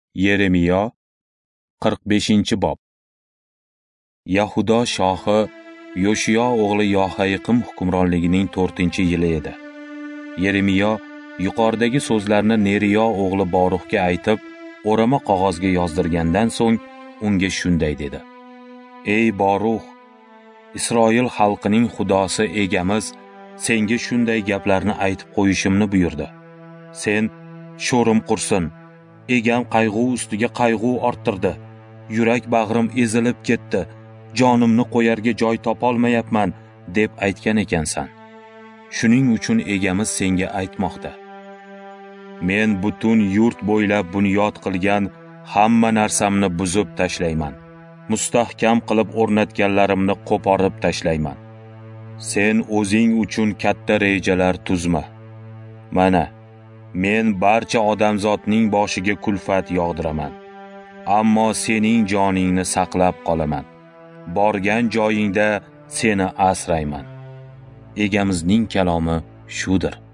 Yeremiyo 45-bob. Yahudo shohi Yoshiyo o'g'li Yohayiqim hukmronligining 4-yili edi. Yeremiyo yuqoridagi so'zlarni Neriyo o'g'li Boruxga aytib, o'rama qog'ozga yozdirgandan so'ng unga shunday dedi: Ey Borux, Isroil xalqining Xudosi egamiz senga shunday gaplarni aytib qo'yishimni buyurdi. Sen sho'rim qursin, egam qayg'u ustiga qayg'u orttirdi. Yurak bag'rim ezilib ketdi. Jonimni qo'yarga joy topolmayapman deb aytgan ekansan. Shuning uchun egamiz senga aytmoqda: Men butun yurt bo'ylab bunyod qilgan hamma narsamni buzib tashlayman. Mustahkam qilib o'rnatganlarimni qo'porib tashlayman. Sen o'zing uchun katta rejalar tuzma. Mana, men barcha odamzodning boshiga kulfat yog'diraman. Ammo sening joningni saqlab qolaman. Borgan joyingda seni asrayman. Egamizning kalomi shudir.